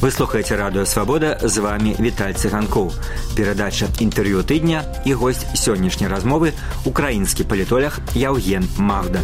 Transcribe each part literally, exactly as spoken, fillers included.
Вы слухаете радио «Свобода», з вами Віталь Циганков. Передача «Інтерв'ю тижня» і гость сьогоднішньої розмови – український політолог Євген Магда.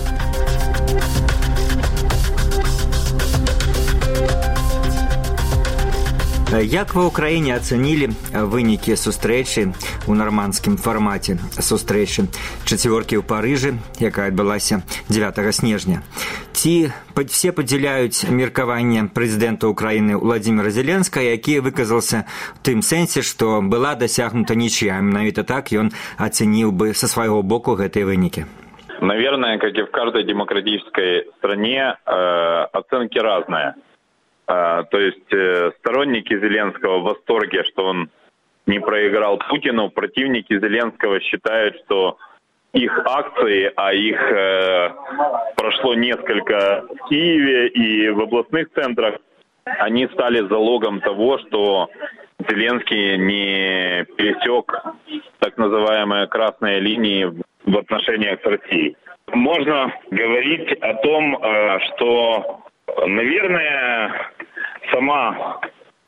Як ви в Україні оцінили виніки зустрічі у нормандському форматі зустрічі четверки в Парижі, яка відбулася дев'ятого снежня? Ці всі поділяють міркування президента України Володимира Зеленського, який виказався в тим сенсі, що була досягнута нічия. Навіть так він оцінив би зі свого боку ці виніки. Наверное, как и в каждой демократической стране, э, оценки разные. Э, то есть э, сторонники Зеленского в восторге, что он не проиграл Путину. Противники Зеленского считают, что их акции, а их э, прошло несколько в Киеве и в областных центрах, они стали залогом того, что Зеленский не пересек так называемые красные линии в отношениях с Россией. Можно говорить о том, что, наверное, сама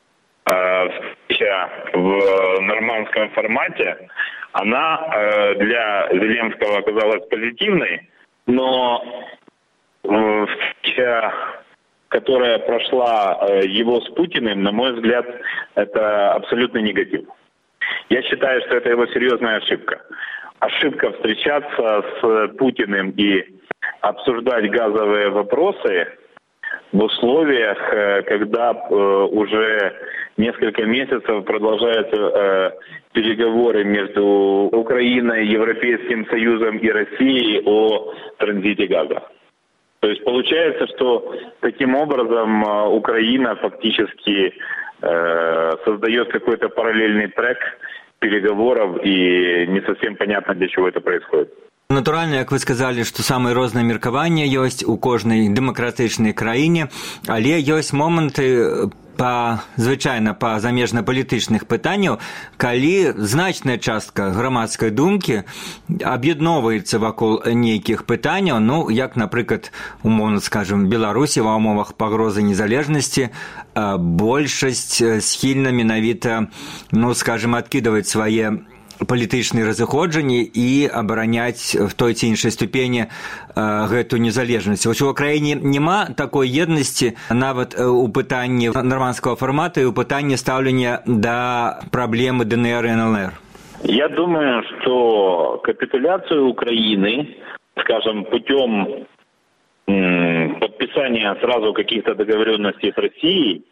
встреча в нормандском формате, она для Зеленского оказалась позитивной, но встреча, которая прошла его с Путиным, на мой взгляд, это абсолютный негатив. Я считаю, что это его серьезная ошибка. Ошибка встречаться с Путиным и обсуждать газовые вопросы в условиях, когда уже несколько месяцев продолжаются переговоры между Украиной, Европейским Союзом и Россией о транзите газа. То есть получается, что таким образом Украина фактически создает какой-то параллельный трек переговоров, и не совсем понятно, для чего это происходит. Натуральна, як ви сказали, што самыя розныя меркаванні ёсць у кожнай дэмакратычнай краіне, але ёсць моманты па, звычайна па замежна-палітычных пытанняў, калі значная частка грамадскай думкі аб'ядноўваецца вакол нейкіх пытанняў, ну, як, напрыклад, умоўна скажам, Беларусі ва ўмовах пагрозы незалежнасці, большасць схільна менавіта, ну, скажам, адкідваць свае палітычныя разыходжанні і абараняць в той ці іншай ступені гэту незалежнасць. Вось у краіне няма такой еднасці нават у пытанні нормандскага формату і у пытанні стаўлення да праблемы ДНР и ЛНР. Я думаю, что капитуляцию Украины, скажем, путем подписания сразу каких-то договоренностей с Россией,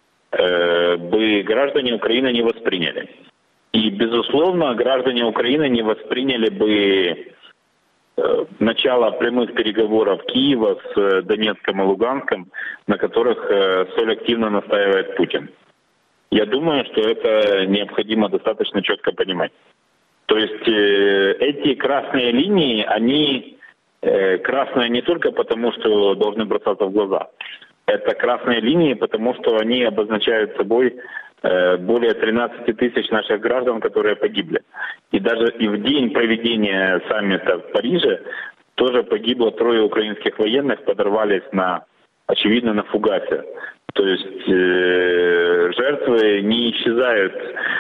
бы граждане Украины не восприняли. И, безусловно, граждане Украины не восприняли бы э, начало прямых переговоров Киева с Донецком и Луганском, на которых э, столь активно настаивает Путин. Я думаю, что это необходимо достаточно четко понимать. То есть э, эти красные линии, они э, красные не только потому, что должны бросаться в глаза. Это красные линии, потому что они обозначают собой более тринадцати тысяч наших граждан, которые погибли. И даже и в день проведения саммита в Париже тоже погибло трое украинских военных, подорвались на, очевидно, на фугасе. То есть э, жертвы не исчезают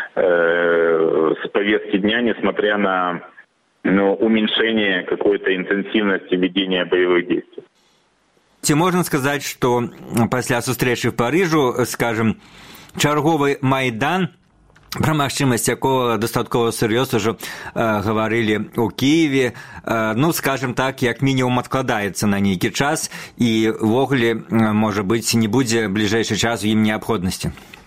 э, с повестки дня, несмотря на ну, уменьшение какой-то интенсивности ведения боевых действий. Ці можна сказати, що після зустрічі в Парижу, скажем, чарговий Майдан, про магчимасць якого дастаткова сур'ёзна ўжо э, гаварылі ў Кіеве, э, ну, скажем так, як мінімум адкладаецца на нейкі час і ўвогуле, можа быць, не будзе бліжэйшы час у ім неабходнасці.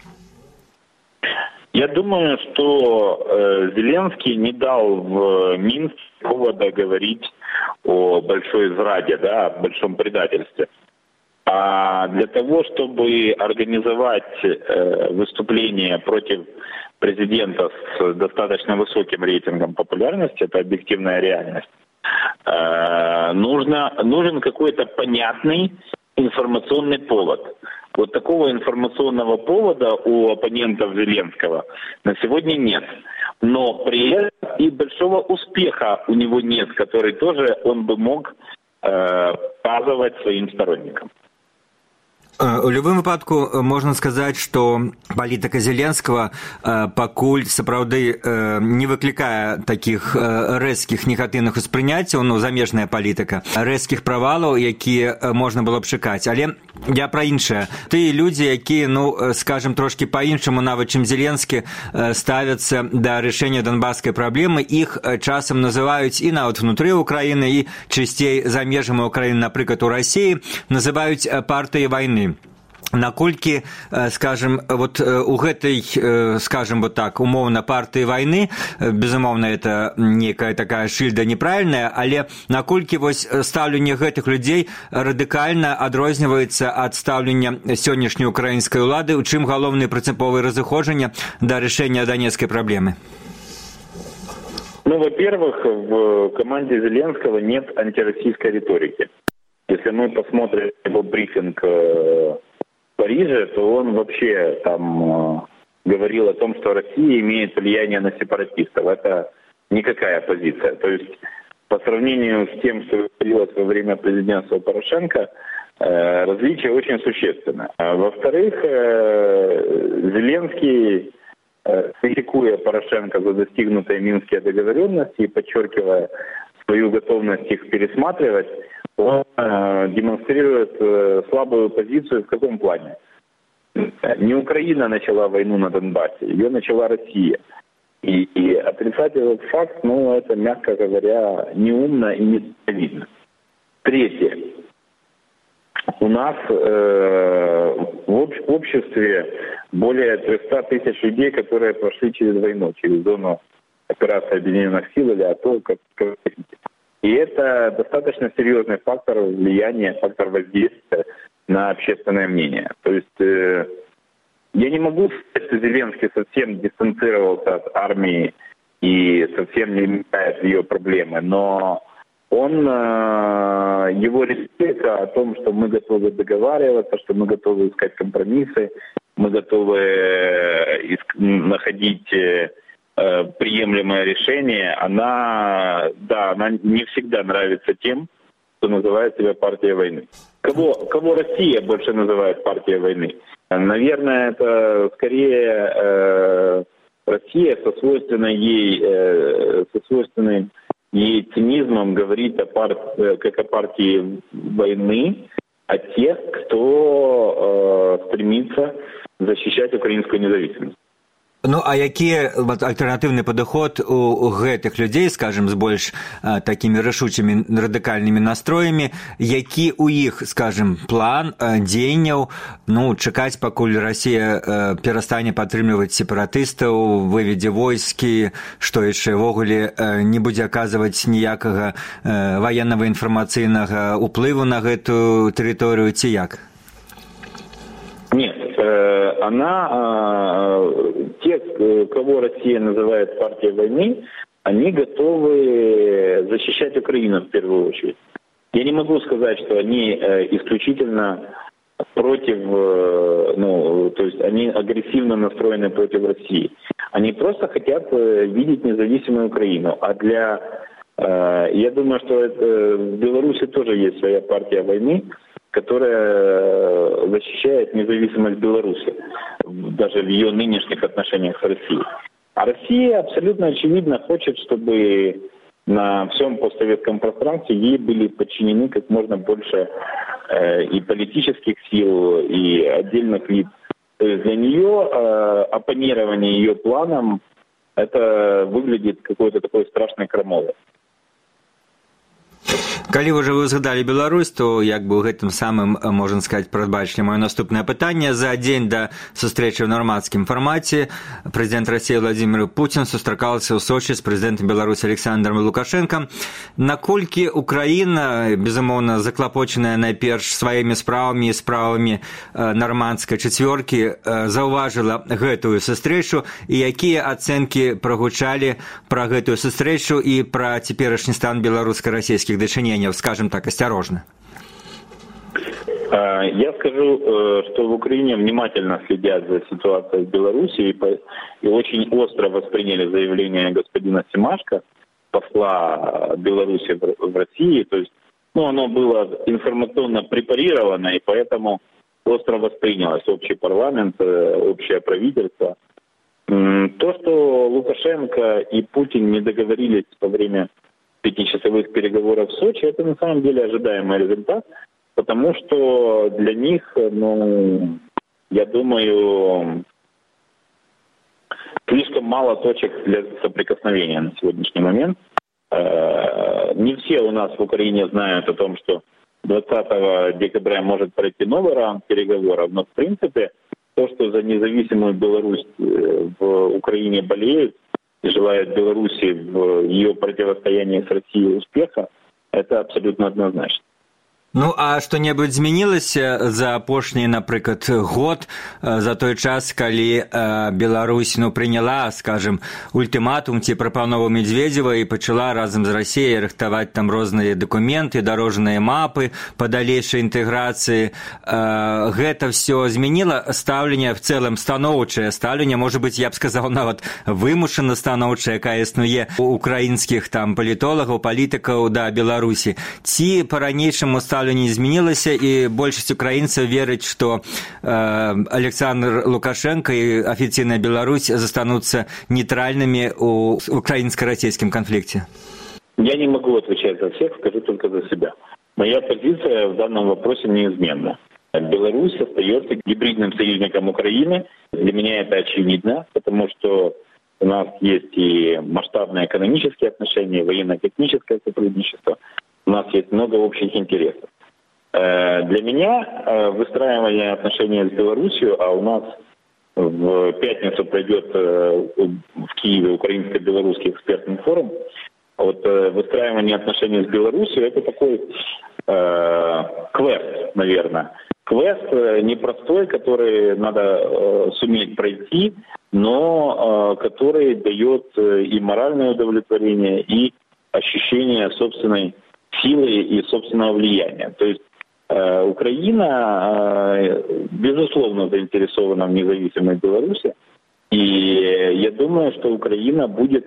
Я думаю, что э, Зеленский не дал в Минске повода говорить о большой зраде, да, о большом предательстве. А для того, чтобы организовать э, выступление против президента с достаточно высоким рейтингом популярности, это объективная реальность, э, нужно, нужен какой-то понятный информационный повод. Вот такого информационного повода у оппонентов Зеленского на сегодня нет. Но при этом и большого успеха у него нет, который тоже он бы мог э, показывать своим сторонникам. У любым выпадку можна сказаць, што палітыка Зеленскага пакуль сапраўды не выклікае такіх рэзкіх негатыўных успрыняццяў, ну, замежная палітыка, рэзкіх правалаў, якія можна было б чакаць. Але я пра іншае. Тыя людзі, якія, ну, скажем, трошкі па-іншаму, нават чым Зеленскі, ставяцца да рашэння донбасскай праблемы, іх часам называюць і нават внутры Украіны, і часцей за межамі Украіны, напрыклад, у Расіі, называюць партыяй вайны. Наколькі, скажем, вот у гэтай, скажем, вот так, умоўна партыі вайны, безумоўна, это некая такая шыльда неправільная, але наколькі вось стаўленне гэтых людзей радыкальна адрозніваецца ад стаўлення сённяшняй украінскай улады, у чым галоўныя прынцыповыя разыходжання да рашэння донецкай праблемы? Ну, во-первых, в команде Зеленского нет антироссийской риторики. Если мы посмотрим его брифинг в Париже, то он вообще там говорил о том, что Россия имеет влияние на сепаратистов. Это никакая позиция. То есть по сравнению с тем, что говорилось во время президентства Порошенко, различие очень существенно. Во-вторых, Зеленский, критикуя Порошенко за достигнутые минские договоренности и подчеркивая свою готовность их пересматривать, он э, демонстрирует э, слабую позицию в каком плане? Не Украина начала войну на Донбассе, ее начала Россия. И, и отрицать этот факт, ну, это, мягко говоря, неумно и недальновидно. Третье. У нас э, в обществе более триста тысяч людей, которые прошли через войну, через зону операции Объединенных сил или АТО, как хотите. И это достаточно серьезный фактор влияния, фактор воздействия на общественное мнение. То есть э, я не могу сказать, что Зеленский совсем дистанцировался от армии и совсем не вникает в ее проблемы, но он, э, его риторика о том, что мы готовы договариваться, что мы готовы искать компромиссы, мы готовы иск- находить э, приемлемое решение, она, да, она не всегда нравится тем, кто называет себя партией войны. Кого, кого Россия больше называет партией войны? Наверное, это скорее э, Россия со свойственной ей, э, со свойственным ей цинизмом говорит о пар... как о партии войны, о тех, кто э, стремится защищать украинскую независимость. Ну, а які альтэрнатыўны падыход у гэтых людзей, скажем, з больш а, такімі рашучымі радыкальнымі настроямі, які ў іх, скажем, план а, дзеянняў, ну, чакаць, пакуль Расія а, перастане падтрымліваць сепаратыстаў, выведзе войскі, што яшчэ ўвогуле не будзе аказваць ніякага а, ваеннага інфармацыйнага ўплыву на гэтую тэрыторыю, ці як? Нет, э, она, э, те, кого Россия называет партией войны, они готовы защищать Украину в первую очередь. Я не могу сказать, что они э, исключительно против, э, ну, то есть они агрессивно настроены против России. Они просто хотят э, видеть независимую Украину. А для, э, я думаю, что это, в Беларуси тоже есть своя партия войны, которая защищает независимость Беларуси, даже в ее нынешних отношениях с Россией. А Россия абсолютно очевидно хочет, чтобы на всем постсоветском пространстве ей были подчинены как можно больше э, и политических сил, и отдельных лиц. То есть для нее э, оппонирование ее планам, это выглядит какой-то такой страшной крамолой. Калі ўжо вы згадалі Беларусь, то як бы ў гэтым самым, можна сказаць, прадбачылі маё наступнае пытанне. За дзень да сустрэчы ў нармандскім фармаце прэзідэнт Расіі Владзімір Пуцін сустракаўся ў Сочы з прэзідэнтам Беларусі Александром Лукашенком. Наколькі Украіна, безумоўна, заклапочаная найперш сваімі справамі і справамі нармандскай чацвёркі, заўважыла гэтую сустрэчу, і якія ацэнкі прагучалі пра гэтую сустрэчу і пра цяперашні стан беларуска-расійскіх дачыненняў, скажем так, осторожно? Я скажу, что в Украине внимательно следят за ситуацией в Беларуси и очень остро восприняли заявление господина Семашко, посла Беларуси в России. То есть, ну, оно было информационно препарировано, и поэтому остро воспринялось общий парламент, общее правительство. То, что Лукашенко и Путин не договорились во время пятичасовых переговоров в Сочи, это на самом деле ожидаемый результат, потому что для них, ну, я думаю, слишком мало точек для соприкосновения на сегодняшний момент. Не все у нас в Украине знают о том, что двадцатого декабря может пройти новый раунд переговоров, но в принципе то, что за независимую Беларусь в Украине болеют и желают Беларуси в ее противостоянии с Россией успеха, это абсолютно однозначно. Ну, а што-небудзь змянілася за апошні, напрыклад, год, за той час, калі Беларусь, ну, прыняла, скажем, ультыматум ці прапанову Медведзева і пачала разам з Расіяй рыхтаваць там розныя дакументы, дарожныя мапы па далейшай інтэграцыі. Гэта ўсё змяніла стаўленне, в цэлым станоўчае стаўленне, можа быць, я б сказаў, нават вымушана станоўчае, якая існуе у украінскіх там палітолагаў, палітыкаў да Беларусі. Ці па-ранейшаму стаўленне не изменилось, и большинство украинцев верит, что э, Александр Лукашенко и официальная Беларусь застанутся нейтральными в украинско-российском конфликте? Я не могу отвечать за всех, скажу только за себя. Моя позиция в данном вопросе неизменна. Беларусь остается гибридным союзником Украины. Для меня это очевидно, потому что у нас есть и масштабные экономические отношения, военно-техническое сотрудничество. У нас есть много общих интересов. Для меня выстраивание отношений с Беларусью, а у нас в пятницу пройдет в Киеве украинско-белорусский экспертный форум, вот выстраивание отношений с Беларусью — это такой э, квест, наверное. Квест непростой, который надо э, суметь пройти, но э, который дает и моральное удовлетворение, и ощущение собственной силы и собственного влияния. То есть э, Украина, э, безусловно, заинтересована в независимой Беларуси, и я думаю, что Украина будет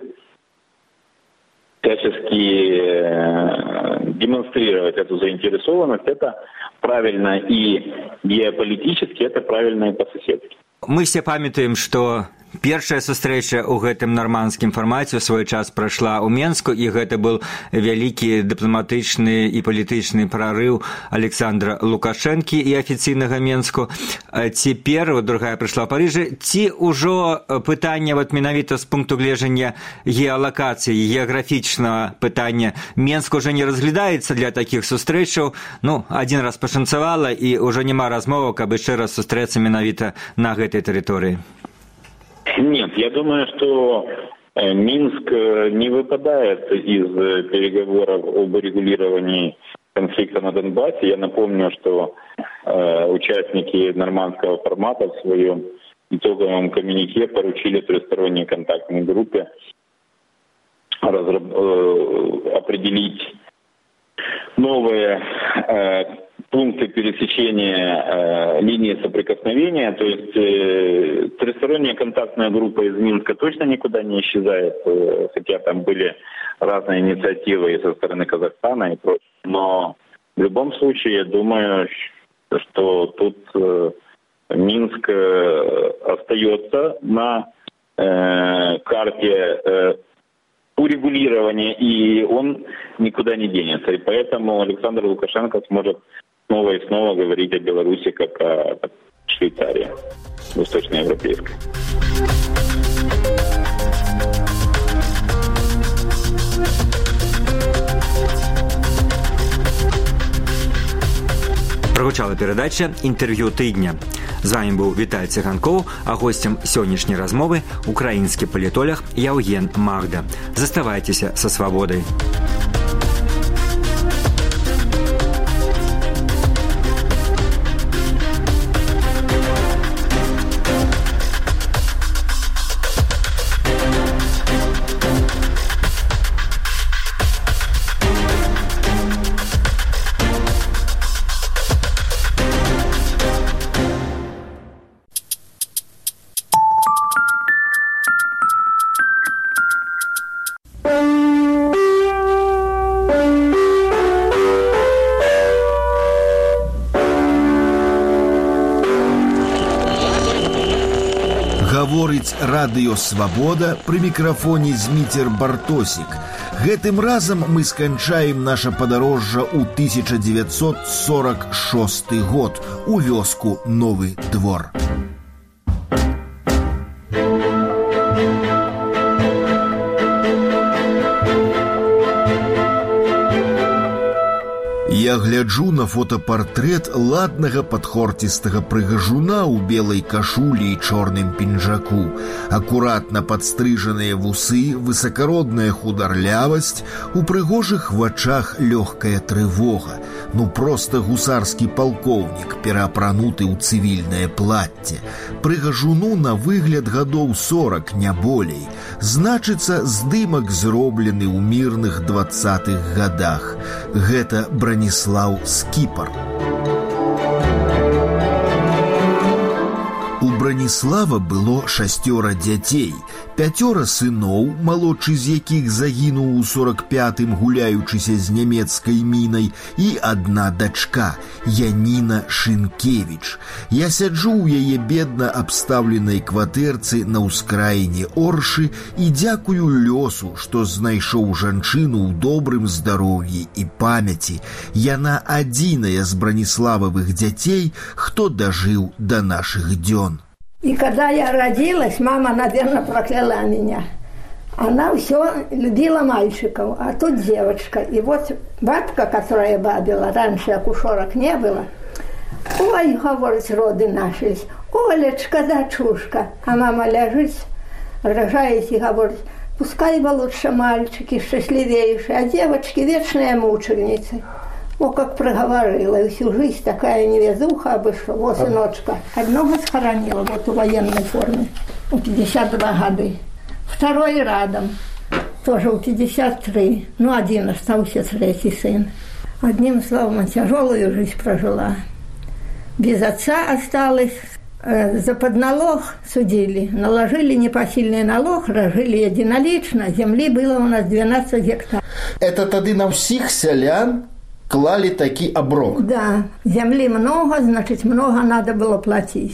всячески э, демонстрировать эту заинтересованность. Это правильно и геополитически, это правильно и по-соседски. Мы все памятаем, что першая сустрэча ў гэтым нармандскім фармаце ў свой час прайшла ў Менску, і гэта был вялікі дыпламатычны і палітычны прарыў Александра Лукашэнкі і афіцыйнага Менску. Цяпер другая прыйшла ў Парыжы. Ці ўжо пытанне вот менавіта з пункту гледжання геалакацыі, геаграфічнага пытання Менск уже не разглядаецца для такіх сустрэчаў? Ну, адзін раз пашанцавала, і ўжо няма размоваў, каб яшчэ раз сустрэцца менавіта на гэтай тэрыторыі. Нет, я думаю, что Минск не выпадает из переговоров об урегулировании конфликта на Донбассе. Я напомню, что э, участники нормандского формата в своем итоговом коммюнике поручили трехсторонней контактной группе разраб, э, определить новые э, пункты пересечения э, линии соприкосновения. То есть э, трехсторонняя контактная группа из Минска точно никуда не исчезает, э, хотя там были разные инициативы и со стороны Казахстана и прочее. Но в любом случае, я думаю, что тут э, Минск э, остается на э, карте э, урегулирования, и он никуда не денется. И поэтому Александр Лукашенко сможет снова и снова говорить о Беларуси как о Швейцарии восточноевропейской. Прогучала перадача «Інтэрв'ю тыдня». З вами быў Віталь Циганкоў, а гостем сённяшняй размовы украінскі палітолог Яўген Магда. Заставайцеся са свабодай. Гаворыць радыё «Свабода», пры мікрафоне Зміцер Бартосік. Гэтым разам мы сканчаем наша падарожжа ў тысяча дзевяцьсот сорок шосты год у вёску Новы Двор. Я гляджу на фотапартрэт ладнага падхорцістага прыгажуна ў белай кашулі і чорным пінжаку. Акуратна падстрыжаныя вусы, высакародная хударлявасць, у прыгожых вачах лёгкая трывога. Ну проста гусарскі палкоўнік, пераапрануты ў цывільнае плацце. Прыгажуну на выгляд гадоў сорак, не болей. Значыцца, здымак зроблены ў мірных дваццатых гадах. Гэта Браніслаў Скіпар. У Браніслава было шасцёра дзяцей, пяцёра сыноў, малодшы з якіх загінуў у сорак пятым, гуляючыся з нямецкай мінай, і адна дачка, Яніна Шынкевіч. Я сяджу ў яе бедна абстаўленай кватэрцы на ўскраіне Оршы і дзякую лёсу, што знайшоў жанчыну ў добрым здароўі і памяці. Яна адзіная з Браніслававых дзяцей, хто дажыў да нашых дзён. И когда я родилась, мама, наверное, прокляла меня. Она все любила мальчиков, а тут девочка. И вот бабка, которая бабила, раньше акушерок не было, ой, говорит, роды начались, Олечка, дочушка. А мама лежит, рожает и говорит, пускай бы лучше мальчики счастливейшие, а девочки вечные мученицы. О, как проговорила, и всю жизнь такая невезуха обышла. Вот, сыночка, одного схоронила, вот в военной форме, у пятьдесят два года. Второй рядом, тоже у пятьдесят три. Ну, один остался, третий сын. Одним словом, тяжелую жизнь прожила. Без отца осталась. За подналог судили. Наложили непосильный налог, разжили единолично. Земли было у нас двенадцать гектаров. Это тогда на всех селян клали такі аброк. Да, земли много, значит, много надо было платить.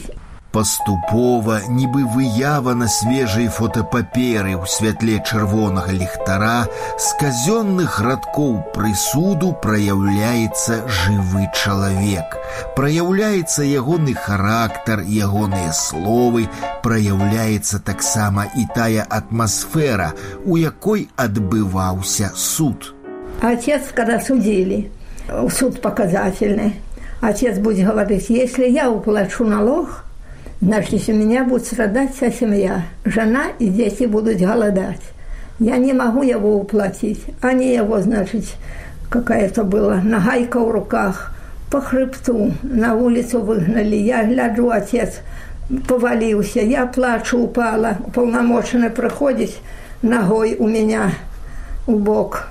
Паступова, нібы выява на свежай фотапаперы ў святле чырвонага ліхтара, з казённых радкоў прысуду праяўляецца жывы чалавек. Праяўляецца ягоны характар, ягоныя словы, праяўляецца таксама і тая атмасфера, у якой адбываўся суд. Отец, когда судили, суд показательный, отец будет говорить, если я уплачу налог, значит, у меня будет страдать вся семья. Жена и дети будут голодать. Я не могу его уплатить. Они его, значит, какая-то была нагайка в руках, по хребту на улицу выгнали. Я гляжу, отец повалился, я плачу, упала. Уполномоченный приходит, ногой у меня в бок.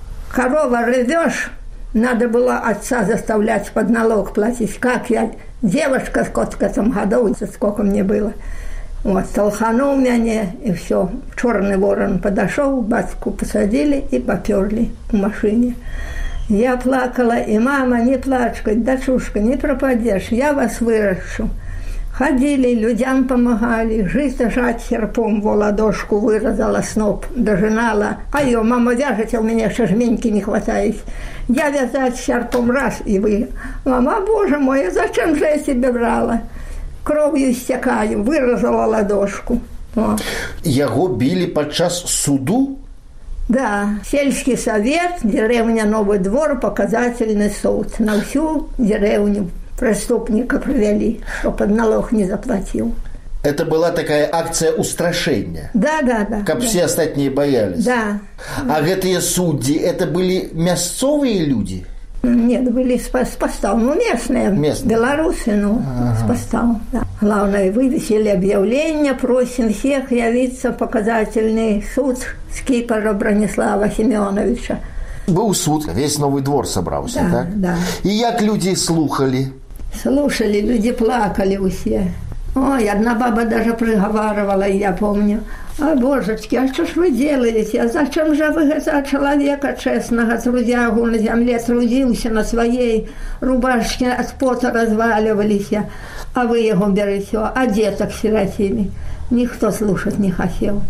Корова ревешь, надо было отца заставлять под налог платить. Как я, девушка, сколько там годов, сколько мне было. Вот, толханул меня, и все. Черный ворон подошел, батьку посадили и поперли в машине. Я плакала, и мама, не плачь, дочушка, не пропадешь, я вас выращу. Ходили, людям помогали, жизнь жать серпом в ладошку вырезала сноп, дожинала. А ее мама вяжет, а у меня еще жменьки не хватает. Я вязать серпом раз, и вы. Мама, боже мой, зачем же я себе брала? Кровью истекаю, вырезала ладошку. О. Яго били подчас суду? Да, сельский совет, деревня Новый Двор, показательный суд. На всю деревню преступника провели, что под налог не заплатил. Это была такая акция устрашения? Да, да, да. Как да. все остальные боялись? Да. А гэтые судьи, это были мясцовые люди? Нет, были с постов, ну местные, местные. Белорусы, ну, ага. С постов, да. Главное, вывесили объявление, просим всех явиться в показательный суд Скипара Бранислава Семеновича. Был суд, весь Новый Двор собрался, да, так? Да. И как люди слухали? Слушали, люди плакали все. Ой, одна баба даже приговаривала, я помню. А, божечки, а что ж вы делаете? А зачем же вы за человека честного, трудягу на земле трудился, на своей рубашке от пота разваливались? а вы его берете, а деток сиротили. Никто слушать не хотел.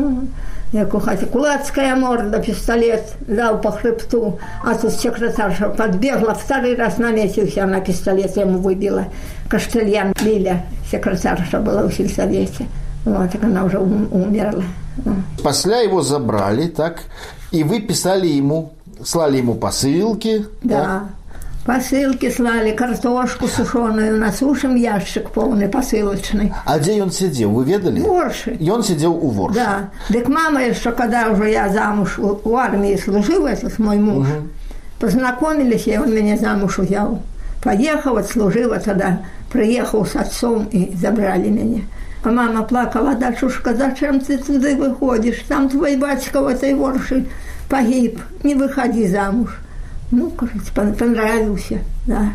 Як у хаті кулацкая морда, пистолет дал по хребту, а тут секретарша подбегла, второй раз наметился на пистолет, ему выбила. Каштельян Лиля, секретарша была в сельсовете. Вот, так она уже умерла. После его забрали, так, и вы писали ему, слали ему посылки. Да. Да? Посылки слали, картошку сушеную, насушим ящик полный посылочный. А где он сидел, вы ведали? В Ворше. И он сидел у Ворши? Да. Так мама еще, когда уже я замуж в армии служил, этот мой муж, угу. Познакомились, и он меня замуж взял. Поехал, отслужил, тогда приехал с отцом и забрали меня. А мама плакала, дочушка, зачем ты туда выходишь? Там твой батька в этой Ворше погиб, не выходи замуж. Ну, кажется, понравился, да.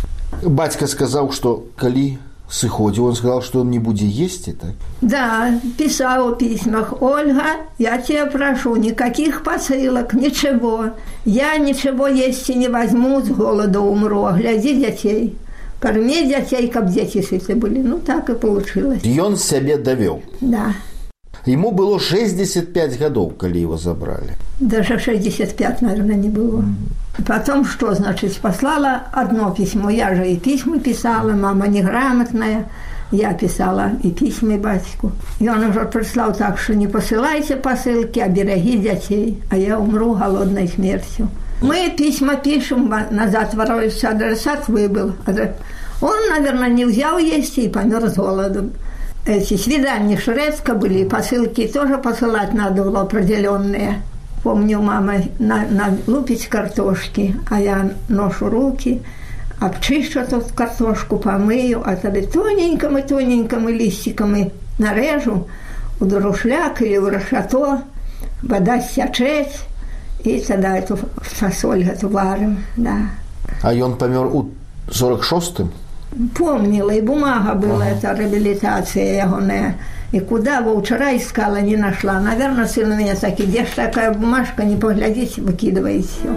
Батька сказал, что коли сыходил, он сказал, что он не будет есть это? Да, писал в письмах: Ольга, я тебя прошу, никаких посылок, ничего. Я ничего есть и не возьму, с голоду умру, а гляди детей. Корми детей, как дети сыты были. Ну, так и получилось. И он себе довел? Да. Ему было шестьдесят пять годов, коли его забрали. Даже шестьдесят пять, наверное, не было. Mm-hmm. Потом что, значит, послала одно письмо. Я же и письма писала, мама неграмотная. Я писала и письма батьку. И он уже прислал так, что не посылайте посылки, а береги детей, а я умру голодной смертью. Мы письма пишем, назад воруется, адресат выбыл. Он, наверное, не взял есть и помер с голодом. Эти свидания шредко были, посылки тоже посылать надо было определенные. Помню, мама на, на лупить картошки, а я ношу руки, обчищу тут картошку, помыю, а тогда тоненькими-тоненькими листиками нарежу у друшляк или в решето, вода стячет, и тогда эту фасоль эту варим, да. А он помер у сорок шостым? Помнила, и бумага была, ага. Это реабилитация его, и куда его вчера искала, не нашла. Наверное, сын у меня так, где ж такая бумажка, не поглядите, выкидывает все.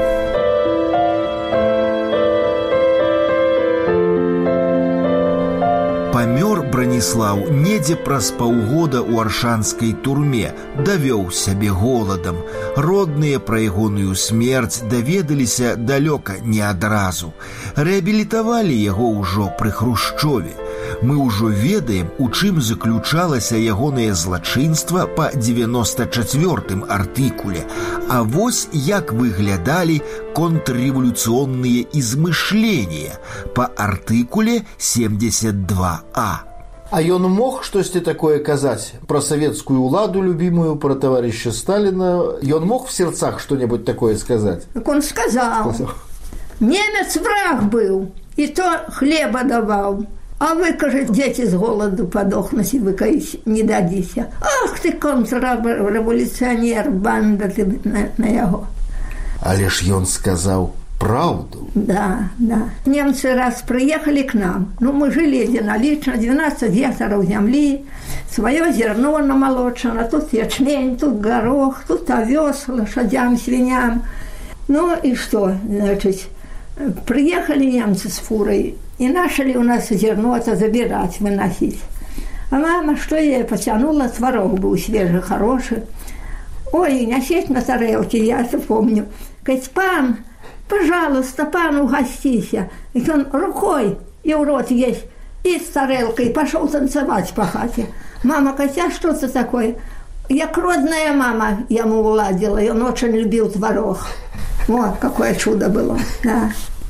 Памёр Браніслаў недзе праз паўгода ў аршанскай турме, давёў сябе голадам. Родныя пра ягоную смерць даведаліся далёка не адразу. Рэабілітавалі яго ўжо пры Хрушчове. Мы ўжо ведаем, у чым заключалася ягонае злачынства па девяносто четвёртым артыкуле. А вось як выглядалі контрреволюционные измышления по артыкуле семьдесят два А. А ён мог штосьці такое казаць про советскую уладу любимую, про товарища Сталина? Ён мог в сердцах что-нибудь такое сказать? Так он сказал, сказал. Немец враг был, и то хлеба давал. А вы, кажется, дети с голоду подохнуть, и вы, кажется, не дадите. Ах ты, контрреволюционер, банда ты на, на его. Але ж ён сказал правду. Да, да. Немцы раз приехали к нам. Ну, мы жили единолично, двенадцать гектаров земли, свое зерно намолочено, тут ячмень, тут горох, тут овес лошадям, свиньям. Ну и что, значит, приехали немцы с фурой и начали у нас зерно-то забирать, выносить. А мама, что я потянула, творог был свежий, хороший. Ой, носить на тарелке, я это помню. Говорит, пан, пожалуйста, пан, угостися. И он рукой, и в рот есть, и с тарелкой пошел танцевать по хате. Мама, говорит, а что это такое? Я родная мама ему уладила, и он очень любил творог. Вот какое чудо было, да.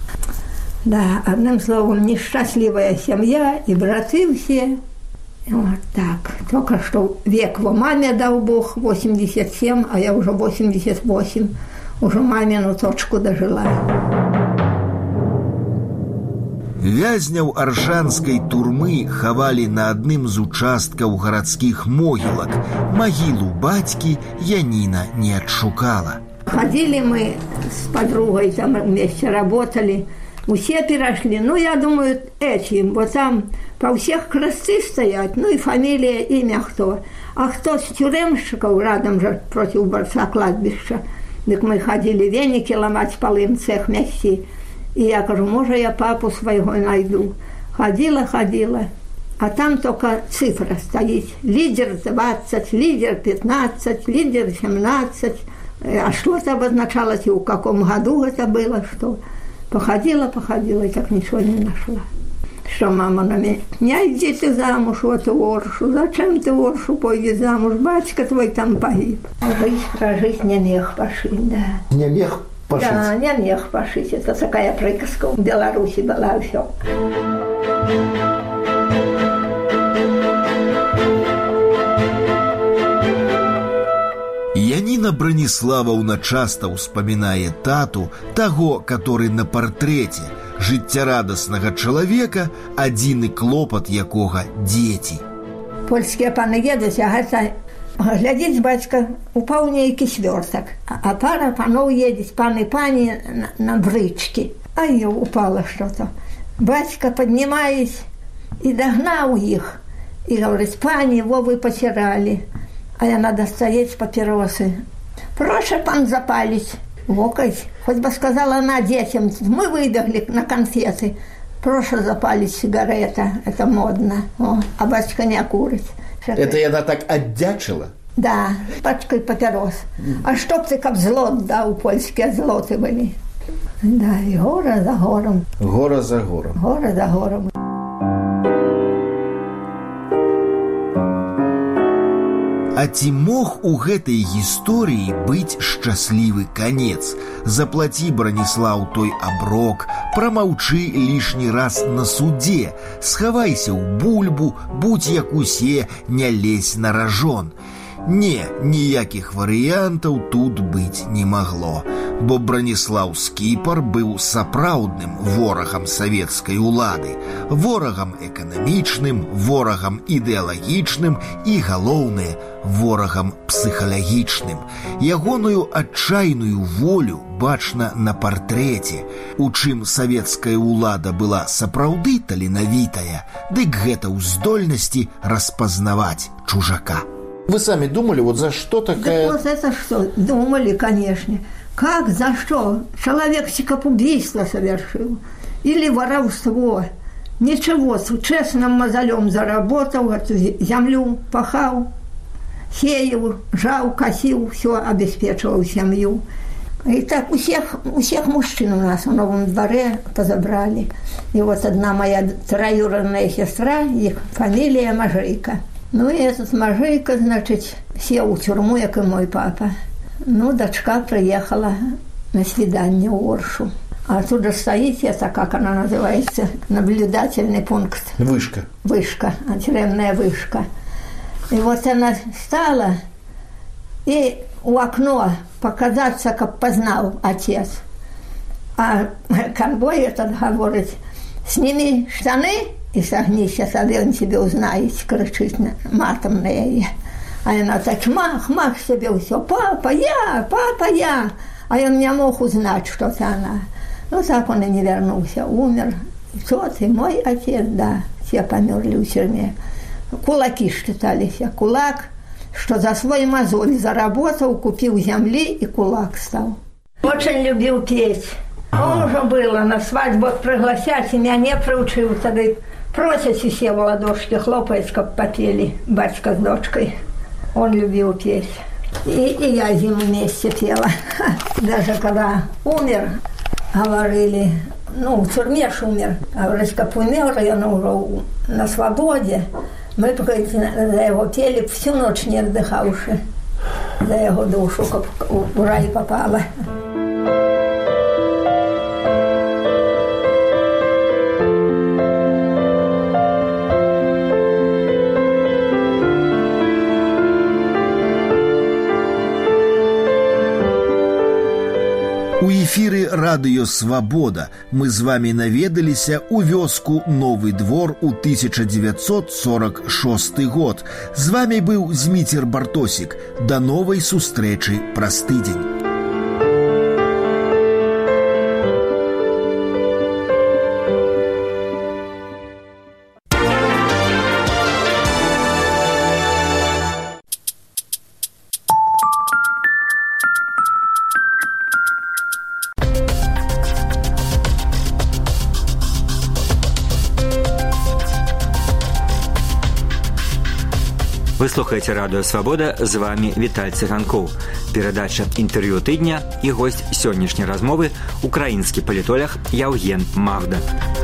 Да, одним словом, несчастливая семья, и браты все. Вот так. Только что век во маме дал Бог, восемьдесят семь, а я уже восемьдесят восемь. Уже мамину точку дожила. Вязняў аршанскай турмы хавалі на адным з участкаў гарадскіх могілак. Магілу бацькі Яніна не адшукала. Ходили мы с подругой, там вместе работали. Все перешли. Ну, я думаю, этим, вот там по всех кресты стоят, ну и фамилия, имя кто. А кто с тюремщиков, рядом же против борца кладбища. Так мы ходили веники ломать, полым цех вместе. И я говорю, может, я папу своего найду. Ходила, ходила, а там только цифра стоит. Лидер двадцать, лидер пятнадцать, лидер семнадцать. А что это обозначало, и в каком году это было, что? Походила, походила, и так ничего не нашла. Что мама на меня: не иди ты замуж в эту Оршу, зачем ты в Оршу пойди замуж, батька твой там погиб. Жить, прожить, не мех пошить, да. Не мех пошить? Да, не мех пошить, это такая приказка в Беларуси была, все. Яніна Браніславаўна часта ўспамінае тату, таго, который на партрэце, жыццярадаснага чалавека, адзіны клопат якога дзеці. Польскія паны едуць, а гэта глядзіць бацька, упаў нейкі свёртак, а пара паноў едзець, паны пані на, на брычкі. А ёй упала что-то. Бацька паднімаюць і дагнаў іх, і говорить: пані, во вы потеряли. А яна достает папиросы. Прошу, пан, запалить. Вокать. Хоть бы сказала она детям: мы выдохли на конфеты. Прошу запалить сигарета. Это модно. О, а батька не курит. Это яна так отдячила? Да, пачкой папирос. Mm. А чтоб ты как злот, да, у польские злоты были. Да, и гора за гором. Гора за гором. Гора за гором. А ці мог у гэтай гісторыі быць шчаслівы канец? Заплаці, Браніслаў, той аброк, прамаўчы лішні раз на судзе, схавайся ў бульбу, будь як усе, не лезь на ражон. Не, ніякіх варыянтаў тут быць не магло, бо Браніслаў Скіпар быў сапраўдным ворагам савецкай улады, ворагам эканамічным, ворагам ідэалагічным і, галоўнае, ворагам псіхалагічным. Ягоную адчайную волю бачна на партрэце, у чым савецкая ўлада была сапраўды таленавітая, дык гэта ў здольнасці распазнаваць чужака. Вы сами думали, вот за что такая... Да вот это что? Думали, конечно. Как, за что? Человек убийство совершил. Или воровство. Ничего, с честным мозолем заработал, эту землю пахал, сеял, жал, косил, все обеспечивал семью. И так у всех, у всех мужчин у нас в Новом дворе позабрали. И вот одна моя троюродная сестра, их фамилия Мажейка. Ну, и этот Мажейка, значит, сел в тюрьму, как и мой папа. Ну, дочка приехала на свидание в Оршу. А оттуда стоит, это, как она называется, наблюдательный пункт. Вышка. Вышка, тюремная вышка. И вот она стала, и у окна показаться, как познал отец. А конвой этот говорит: сними штаны и согнись, а тогда он тебе узнает, кричит матом на ее. А она так мах, мах себе все: папа, я, папа, я. А он не мог узнать, что это она. Ну, так он и не вернулся, умер. Все, ты мой отец, да, все померли в тюрьме. Кулаки считались, а кулак, что за свой мозоль заработал, купил земли и кулак стал. Очень любил петь. Уже было на свадьбу пригласять, и меня не приучил. Тогда просят все в ладошки, хлопают, как попели батька с дочкой. Он любил петь. И, и я зиму вместе пела. Даже когда умер, говорили, ну, в тюрьме ж умер. Говорили, как умер, я уже на свободе. Мы, говорит, за его пели всю ночь, не отдыхавши. За его душу, как в рай попала. У эфіры радыё «Свабода» мы з вамі наведаліся ў вёску Новы двор у тысяча девятьсот сорок шосты год. З вамі быў Зміцер Бартосік. Да новай сустрэчы праз тыдзень. Вы слухаете Радио Свобода, з вами Віталь Циганков. Передача «Інтерв'ю тижня» і гость сьогоднішньої розмови – український політолог Євген Магда.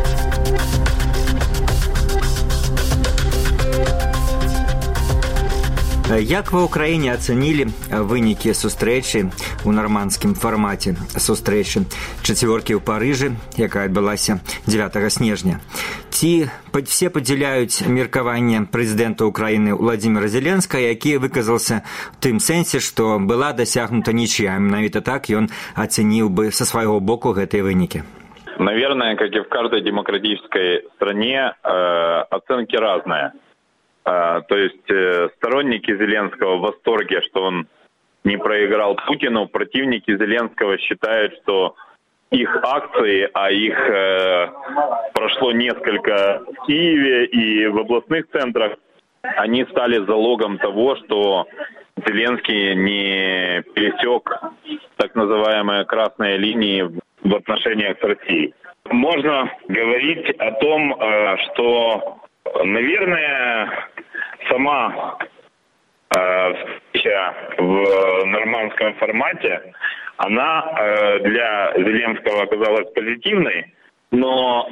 Як ви в Україні оцінили виніки зустрічі у нормандському форматі зустрічі четвірки в Парижі, яка відбулася дев'ятого снежня? Ці всі поділяють міркування президента України Владимира Зеленського, який виказався в тим сенсі, що була досягнута нічия. Навіть так він оцінив би зі свого боку ці виніки. Наверное, как и в каждой демократической стране, э, оценки разные. Э, то есть э, сторонники Зеленского в восторге, что он не проиграл Путину. Противники Зеленского считают, что их акции, а их э, прошло несколько в Киеве и в областных центрах, они стали залогом того, что Зеленский не пересек так называемые красные линии в отношениях с Россией. Можно говорить о том, что, наверное, сама встреча в нормандском формате, она для Зеленского оказалась позитивной, но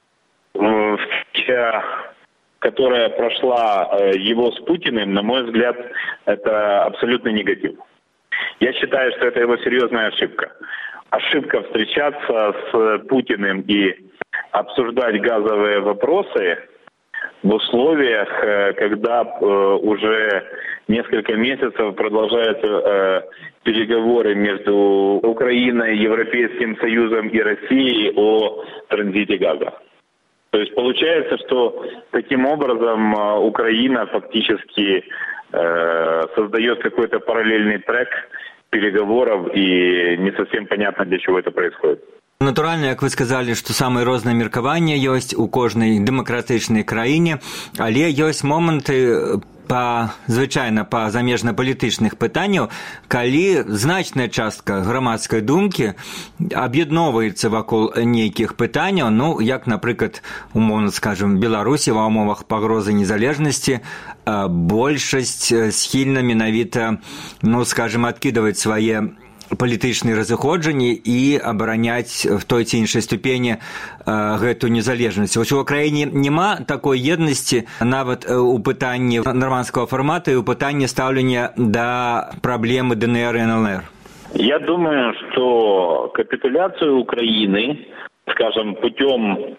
встреча, которая прошла его с Путиным, на мой взгляд, это абсолютный негатив. Я считаю, что это его серьезная ошибка. Ошибка встречаться с Путиным и обсуждать газовые вопросы в условиях, когда уже несколько месяцев продолжаются переговоры между Украиной, Европейским Союзом и Россией о транзите газа. То есть получается, что таким образом Украина фактически создает какой-то параллельный трек переговоров, и не совсем понятно, для чего это происходит. Натуральна, як ви сказали, што самыя розныя меркавання ёсць у кожнай дэмакратычнай краіне, але ёсць моманты па звычайна па замежна-палітычных пытанняў, калі значная частка грамадскай думкі аб'ядноўваецца вакол нейкіх пытанняў, ну, як, напрыклад, умоўна скажам, Беларусі ва ўмовах пагрозы незалежнасці, большасць схільна менавіта, ну, скажам, адкідваць свае палітычныя разыходжанні і абараняць в той ці іншай ступені э, гэту незалежнасць. Вось у краіне няма такой еднасці нават у пытанні нормандскага фармата і у пытанні стаўлення да праблемы ДНР і НЛР. Я думаю, что капитуляцию Украины, скажем, путем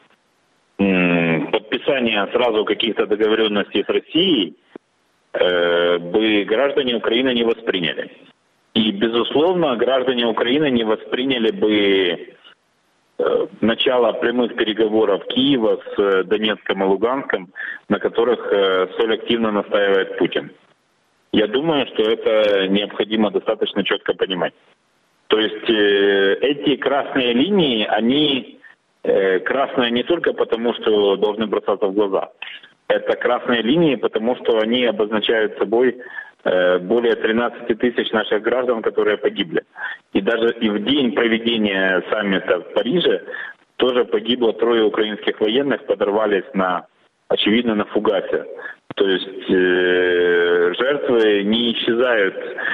м, подписания сразу каких-то договоренностей с Россией, э, бы граждане Украины не восприняли. И, безусловно, граждане Украины не восприняли бы э, начало прямых переговоров Киева с Донецком и Луганском, на которых э, столь активно настаивает Путин. Я думаю, что это необходимо достаточно четко понимать. То есть э, эти красные линии, они э, красные не только потому, что должны бросаться в глаза. Это красные линии, потому что они обозначают собой более тринадцати тысяч наших граждан, которые погибли. И даже и в день проведения саммита в Париже тоже погибло трое украинских военных, подорвались на, очевидно, на фугасе. То есть э, жертвы не исчезают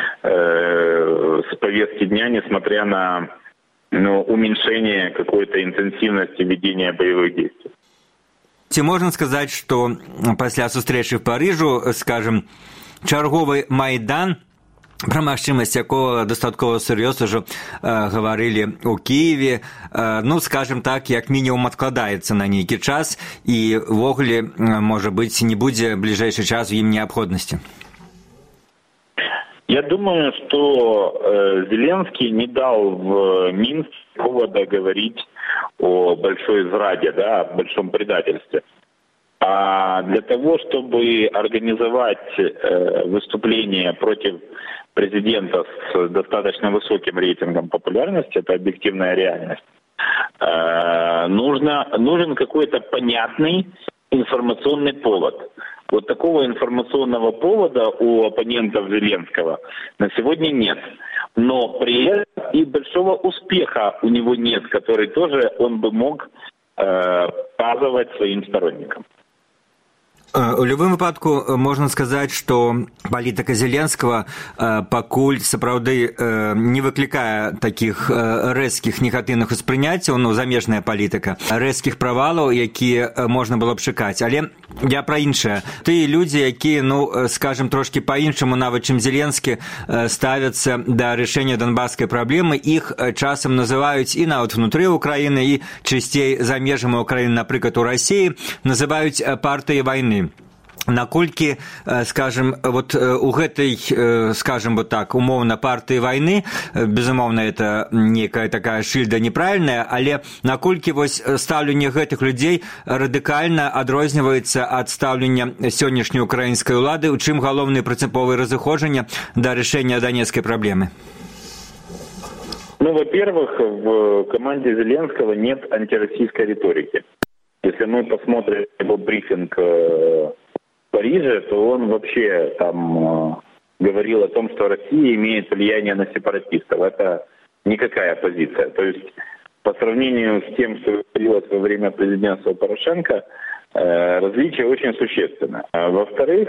э, с повестки дня, несмотря на ну, уменьшение какой-то интенсивности ведения боевых действий. Ці можна сказаць, што пасля сустрэчы в Парижу, скажем, чарговы майдан, пра магчымасць якога дастаткова сур'ёзна ўжо э, гаварылі ў Кіеве, э, ну, скажем так, як мінімум адкладаецца на нейкі час і ўвогуле, э, можа быць, не будзе бліжэйшы час у ім неабходнасці. Я думаю, что э, Зеленский не дал в Минске повода говорить о большой зраде, да, о большом предательстве. А для того, чтобы организовать э, выступление против президента с достаточно высоким рейтингом популярности, это объективная реальность, э, нужно, нужен какой-то понятный информационный повод. Вот такого информационного повода у оппонентов Зеленского на сегодня нет. Но при этом и большого успеха у него нет, который тоже он бы мог э, показывать своим сторонникам. У любым выпадку можна сказаць, што палітыка Зеленскага пакуль сапраўды не выклікае такіх рэзкіх негатыўных успрыняццяў, ну, замежная палітыка, рэзкіх правалаў, якія можна было б чакаць. Але я пра іншае. Тыя людзі, якія, ну, скажем, трошкі па-іншаму, нават чым Зеленскі, ставяцца да рашэння донбасскай праблемы, іх часам называюць і нават внутры Украіны, і часцей за межамі Украіны, напрыклад, у Расіі, называюць партыяй вайны. Наколькі, скажем, вот у гэтай, скажем, вот так, умоўна партыі вайны, безумоўна, это некая такая шыльда неправільная, але наколькі вось стаўленне гэтых людзей радыкальна адрозніваецца ад стаўлення сённяшняй украінскай улады, у чым галоўныя прынцыповыя разыходжання да рашэння донецкай праблемы? Ну, во-первых, в команде Зеленского нет антироссийской риторики. Если мы посмотрим его брифинг в Париже, то он вообще там говорил о том, что Россия имеет влияние на сепаратистов. Это никакая позиция. То есть по сравнению с тем, что говорилось во время президентства Порошенко, различие очень существенно. Во-вторых,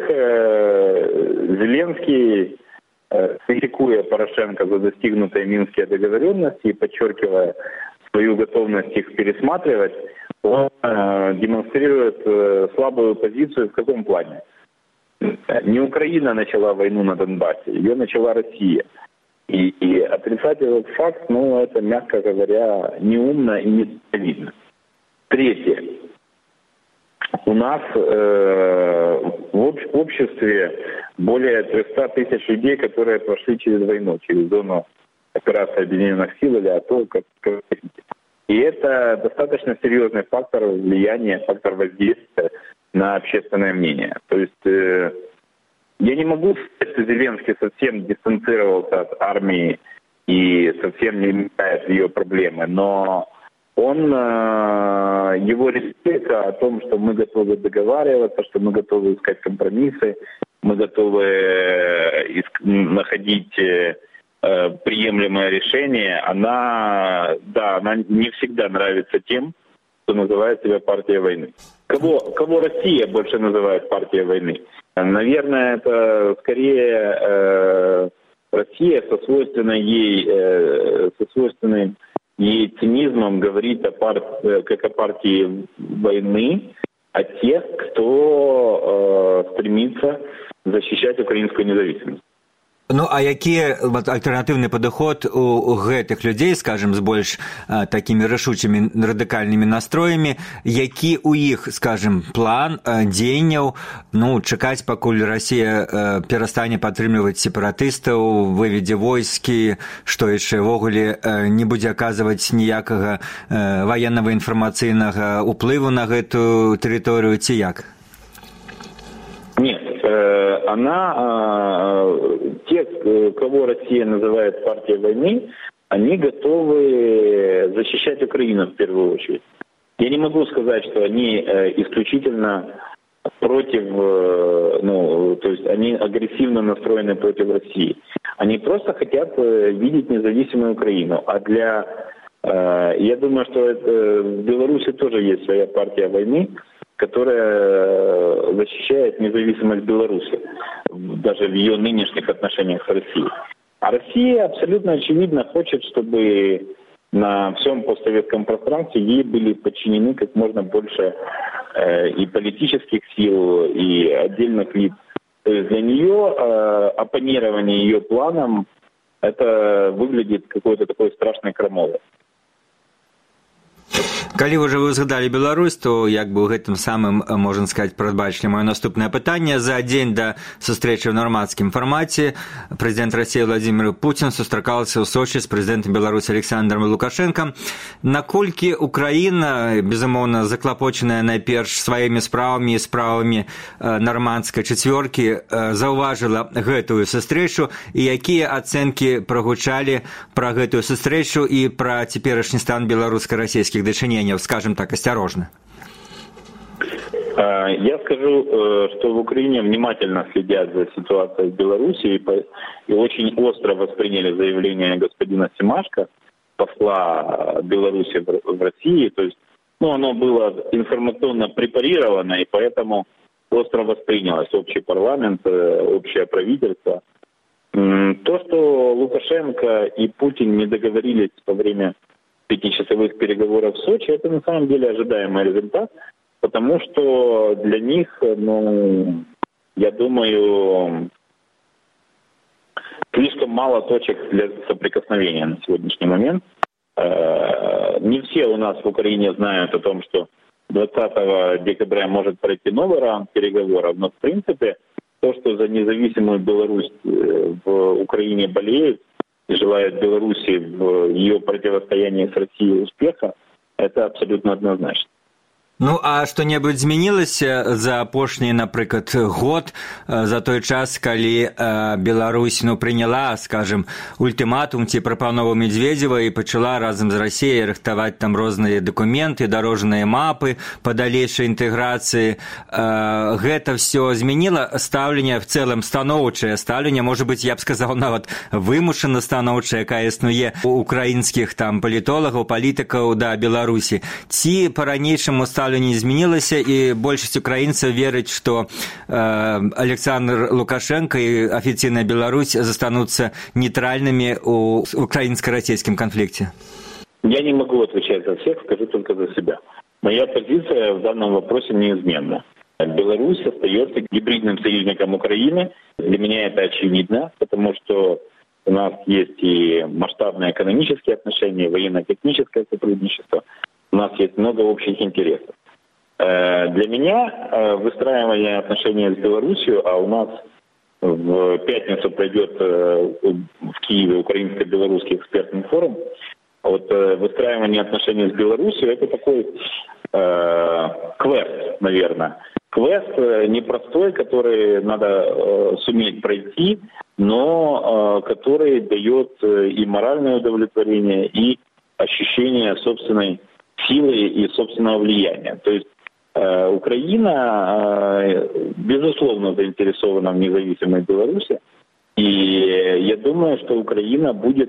Зеленский, критикуя Порошенко за достигнутые минские договоренности и подчеркивая свою готовность их пересматривать, он э, демонстрирует э, слабую позицию в каком плане? Не Украина начала войну на Донбассе, ее начала Россия. И, и отрицать этот факт, ну, это, мягко говоря, неумно и несправедливо. Третье. У нас э, в обществе более трехсот тысяч людей, которые прошли через войну, через зону операции Объединенных сил или АТО, как хотите. И это достаточно серьезный фактор влияния, фактор воздействия на общественное мнение. То есть э, я не могу сказать, что Зеленский совсем дистанцировался от армии и совсем не вникает в ее проблемы, но он, э, его риторика о том, что мы готовы договариваться, что мы готовы искать компромиссы, мы готовы э, находить э, приемлемое решение, она, да, она не всегда нравится тем, кто называет себя партией войны. Кого, кого Россия больше называет партией войны? Наверное, это скорее э, Россия со свойственной ей, э, со свойственным ей цинизмом говорит о партии, как о партии войны, о тех, кто э, стремится защищать украинскую независимость. Ну, а які вот, альтэрнатыўны падыход у, у гэтых людзей, скажем, з больш а, такімі рашучымі радыкальнымі настроямі, які ў іх, скажем, план а, дзеянняў, ну, чакаць, пакуль Расія а, перастане падтрымліваць сепаратыстаў, выведзе войскі, што яшчэ ўвогуле не будзе аказваць ніякага а, ваеннага інфармацыйнага ўплыву на гэтую тэрыторыю, ці як? Нет, э, она, э, те, кого Россия называет партией войны, они готовы защищать Украину в первую очередь. Я не могу сказать, что они э, исключительно против, э, ну, то есть они агрессивно настроены против России. Они просто хотят э, видеть независимую Украину. А для, э, я думаю, что это, в Беларуси тоже есть своя партия войны, которая защищает независимость Беларуси, даже в ее нынешних отношениях с Россией. А Россия абсолютно очевидно хочет, чтобы на всем постсоветском пространстве ей были подчинены как можно больше э, и политических сил, и отдельных лиц. То есть для нее э, оппонирование ее планам, это выглядит какой-то такой страшной крамолой. Калі ўжо вы згадалі Беларусь, то як бы ў гэтым самым, можна сказаць, прадбачылі маё наступнае пытанне. За дзень да сустрэчы ў нармандскім фармаце прэзідэнт Расіі Владзімір Пуцін сустракаўся ў Сочы з прэзідэнтам Беларусі Александром Лукашенкам. Наколькі Украіна, безумоўна, заклапочаная найперш сваімі справамі і справамі нармандскай чацвёркі, заўважыла гэтую сустрэчу, і якія ацэнкі прагучалі пра гэтую сустрэчу і пра цяперашні стан беларуска-расійскіх дачыненняў, скажем так, осторожно? Я скажу, что в Украине внимательно следят за ситуацией в Беларуси и очень остро восприняли заявление господина Семашко, посла Беларуси в России. То есть, ну, оно было информационно препарировано, и поэтому остро воспринялось. Общий парламент, общее правительство. То, что Лукашенко и Путин не договорились во время пятичасовых переговоров в Сочи, это на самом деле ожидаемый результат, потому что для них, ну, я думаю, слишком мало точек для соприкосновения на сегодняшний момент. Не все у нас в Украине знают о том, что двадцатого декабря может пройти новый раунд переговоров, но в принципе то, что за независимую Беларусь в Украине болеет и желает Беларуси в ее противостоянии с Россией успеха, это абсолютно однозначно. Ну, а што-небудзь змянілася за апошні, напрыклад, год, за той час, калі Беларусь, ну, прыняла, скажем, ультыматум ці прапанову Медведзева і пачала разам з Расіяй рыхтаваць там розныя дакументы, дарожныя мапы па далейшай інтэграцыі. Гэта ўсё змяніла стаўленне, в цэлым станоўчае стаўленне, можа быць, я б сказаў, нават вымушана станоўчае, якая існуе у украінскіх там палітолагаў, палітыкаў да Беларусі. Ці па-ранейшаму стаўленне не изменилось, и большинство украинцев верит, что э, Александр Лукашенко и официальная Беларусь застанутся нейтральными в украинско-российском конфликте? Я не могу отвечать за всех, скажу только за себя. Моя позиция в данном вопросе неизменна. Беларусь остается гибридным союзником Украины. Для меня это очевидно, потому что у нас есть и масштабные экономические отношения, военно-техническое сотрудничество. У нас есть много общих интересов. Для меня выстраивание отношений с Беларусью, а у нас в пятницу пройдет в Киеве украинско-белорусский экспертный форум, вот выстраивание отношений с Беларусью — это такой э, квест, наверное. Квест непростой, который надо э, суметь пройти, но э, который дает и моральное удовлетворение, и ощущение собственной силы и собственного влияния. То есть э, Украина, э, безусловно, заинтересована в независимой Беларуси, и я думаю, что Украина будет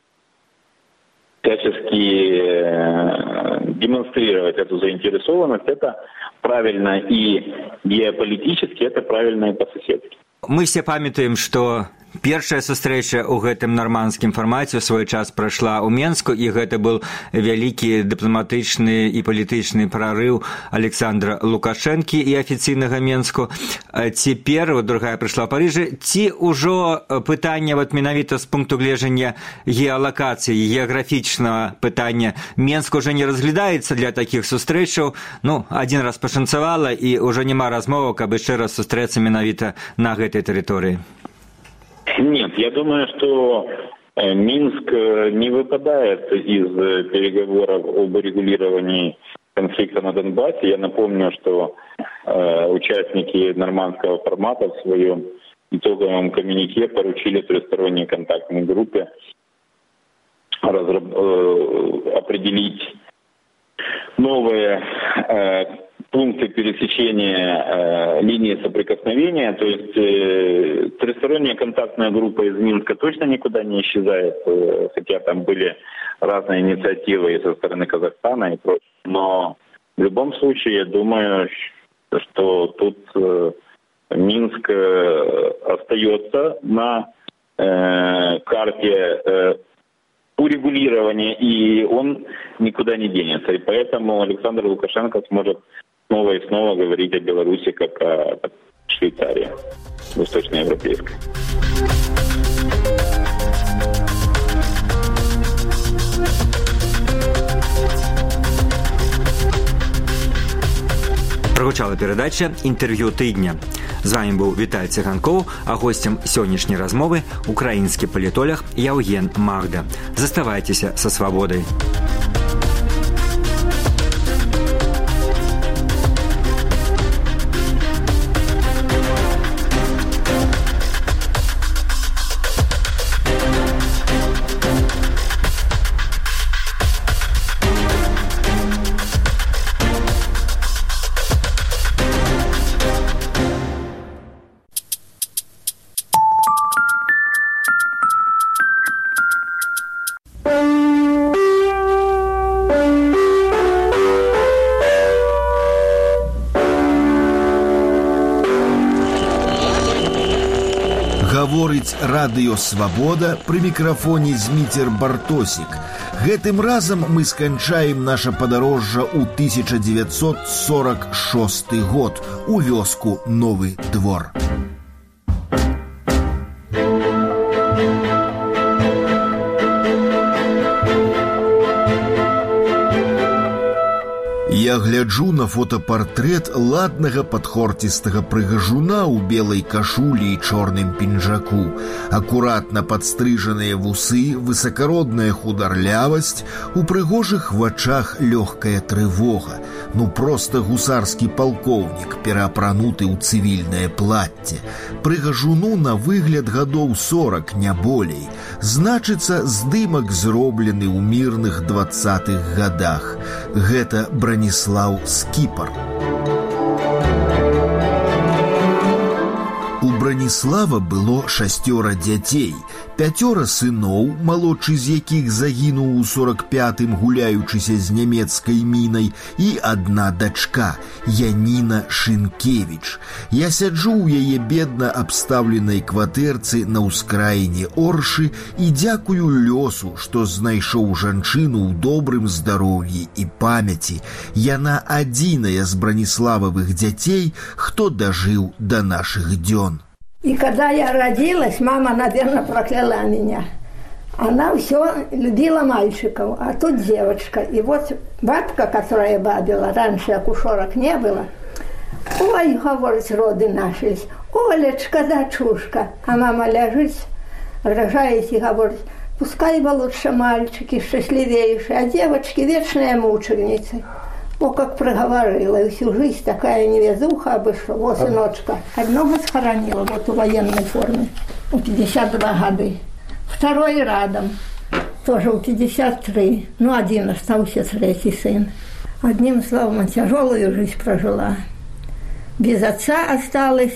всячески э, демонстрировать эту заинтересованность. Это правильно и геополитически, это правильно и по-соседски. Мы все памятаем, что першая сустрэча ў гэтым нармандскім фармаце ў свой час прайшла ў Менску, і гэта был вялікі дыпламатычны і палітычны прарыў Александра Лукашэнкі і афіцыйнага Менску. Цяпер вот другая прыйшла ў Парыжы. Ці ўжо пытанне вот менавіта з пункту гледжання геалакацыі, геаграфічнага пытання Менск уже не разглядаецца для такіх сустрэчаў? Ну, адзін раз пашанцавала, і ўжо няма размоваў, каб яшчэ раз сустрэцца менавіта на гэтай тэрыторыі. Нет, я думаю, что Минск не выпадает из переговоров об урегулировании конфликта на Донбассе. Я напомню, что э, участники нормандского формата в своем итоговом коммюнике поручили трехсторонней контактной группе разраб- э, определить новые э, пункты пересечения э, линии соприкосновения. То есть э, трехсторонняя контактная группа из Минска точно никуда не исчезает, э, хотя там были разные инициативы и со стороны Казахстана и прочее. Но в любом случае, я думаю, что тут э, Минск э, остается на э, карте э, урегулирования, и он никуда не денется. И поэтому Александр Лукашенко сможет снова и снова говорить о Беларуси как о Швейцарии восточноевропейской. Прагучала перадача «Інтэрв'ю тыдня». З вами быў Віталь Циганкоў, а гостем сённяшняй размовы украінскі палітолог Яўген Магда. Заставайцеся са свабодай. Гаворыць радыё «Свабода», пры мікрафоне Зміцер Бартосік. Гэтым разам мы сканчаем наша падарожжа ў тысяча дзевяцьсот сорок шосты год у вёску Новы Двор. Я гляджу на фотапартрэт ладнага падхорцістага прыгажуна ў белай кашулі і чорным пінжаку. Акуратна падстрыжаныя вусы, высакародная хударлявасць, у прыгожых вачах лёгкая трывога. Ну проста гусарскі палкоўнік, пераапрануты ў цывільнае плацце. Прыгажуну на выгляд гадоў сорак, не болей. Значыцца, здымак зроблены ў мірных дваццатых годах. Гэта Браніслаў Скіпар. У Браніслава было шасцёра дзяцей, пяцёра сыноў, малодшы з якіх загінуў у сорок пятым, гуляючыся з нямецкай мінай, і адна дачка, Яніна Шынкевіч. Я сяджу ў яе бедна абстаўленай кватэрцы на ўскраіне Оршы і дзякую лёсу, што знайшоў жанчыну ў добрым здароўі і памяці. Яна адзіная з Браніслававых дзяцей, хто дажыў да нашых дзён. И когда я родилась, мама, наверное, прокляла меня. Она все любила мальчиков, а тут девочка. И вот бабка, которая бабила, раньше акушерок не было, ой, говорит, роды начались, Олечка, дочушка. А мама лежит, рожает и говорит, пускай бы лучше мальчики счастливейшие, а девочки вечные мученицы. О, как проговорила, и всю жизнь такая невезуха обышла. Вот, сыночка, одного схоронила, вот в военной форме, в пятьдесят два года. Второй рядом, тоже в пятьдесят три. Ну, один остался, третий сын. Одним словом, тяжелую жизнь прожила. Без отца осталась.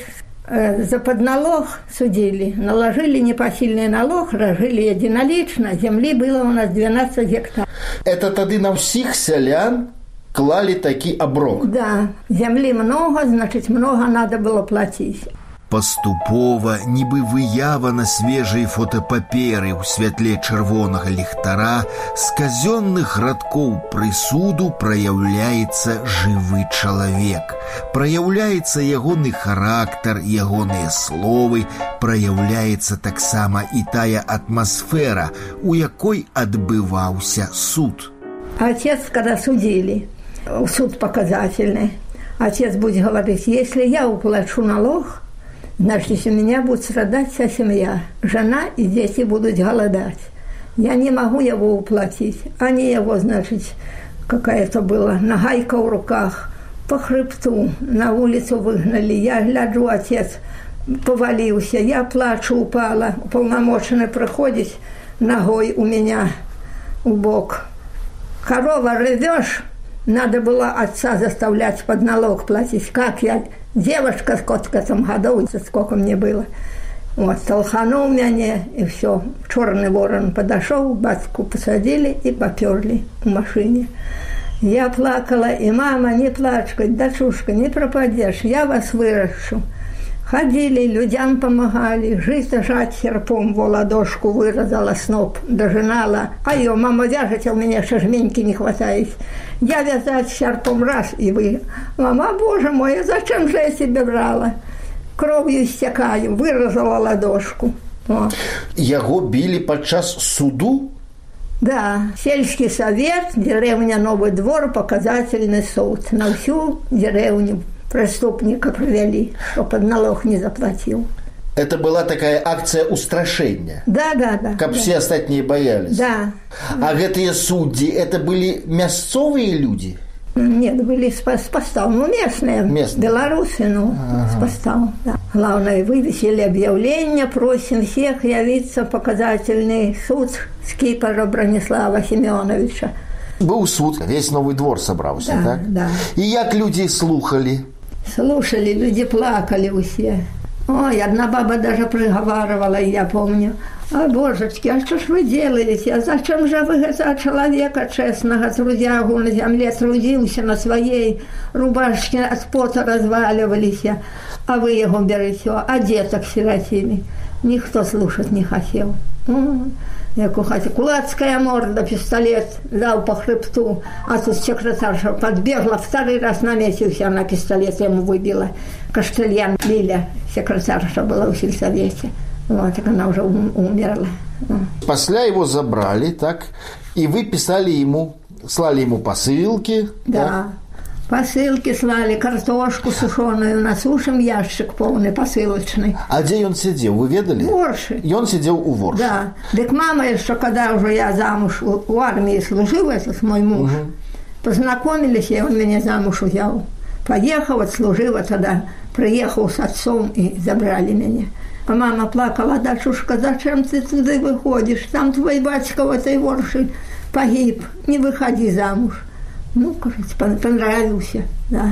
За подналог судили. Наложили непосильный налог, разжили единолично. Земли было у нас двенадцать гектаров. Это тогда на всех селян клали такі аброк. Да, земли много, значит, много надо было платить. Паступова, нібы выява на свежай фотапаперы ў святле чырвонага ліхтара, з казённых радкоў прысуду праяўляецца жывы чалавек. Праяўляецца ягоны характар, ягоныя словы, праяўляецца таксама і тая атмасфера, у якой адбываўся суд. Отец, когда судили, суд показательный, отец будет говорить, если я уплачу налог, значит, у меня будет страдать вся семья. Жена и дети будут голодать. Я не могу его уплатить. Они его, значит, какая-то была нагайка в руках, по хребту на улицу выгнали. Я гляжу, отец повалился, я плачу, упала. Уполномоченный приходит, ногой у меня в бок. Корова ревешь, надо было отца заставлять под налог платить. Как я, девушка, сколько там годов, сколько мне было. Вот, толханул меня, и все. Черный ворон подошел, батьку посадили и поперли в машине. Я плакала, и мама, не плачь, дочушка, не пропадешь, я вас выращу. Ходили, людям помогали, жизнь жать серпом, в ладошку вырезала сноп, дожинала. А ее, мама, вяжете, у меня еще жменьки не хватает. Я вязать серпом раз, и вы. Мама, боже мой, зачем же я себе брала? Кровью истекаю, вырезала ладошку. О. Его били подчас суду? Да, сельский совет, деревня Новый Двор, показательный суд. На всю деревню преступника провели, что под налог не заплатил. Это была такая акция устрашения? Да, да, да. Как да. все остальные боялись? Да. А гэтые судьи, это были мясцовые люди? Нет, были с постал, ну местные, местные. Белорусы, ну, ага. С постал, да. Главное, вывесили объявление, просим всех явиться в показательный суд Скипара Бранислава Семеновича. Был суд, весь Новый Двор собрался, да, так? Да. И як люди слухали? Слушали, люди плакали все. Ой, одна баба даже приговаривала, я помню: «А, божечки, а что ж вы делаете? А зачем же вы за человека честного, трудягу на земле трудился, на своей рубашке от пота разваливались, а вы его берете, а деток сиротили?» Никто слушать не хотел. Як у хаті кулацкая морда, пистолет дал по хребту, а тут секретарша подбегла, второй раз наметился, она пистолет ему выбила. Каштельян Лиля, секретарша была в сельсовете. Вот, так она уже умерла. После его забрали, так, и вы писали ему, слали ему посылки. Да. Да? Посылки слали, картошку сушеную, насушим ящик полный посылочный. А где он сидел, вы ведали? В Ворше. И он сидел у Ворши. Да. Так мама еще, когда уже я замуж в армии служила, это мой муж, угу. Познакомились, и он меня замуж взял. Поехал, отслужила тогда, приехал с отцом и забрали меня. А мама плакала: «Дочушка, зачем ты туда выходишь? Там твой батька в этой Ворше погиб, не выходи замуж». Ну, кажется, понравился, да.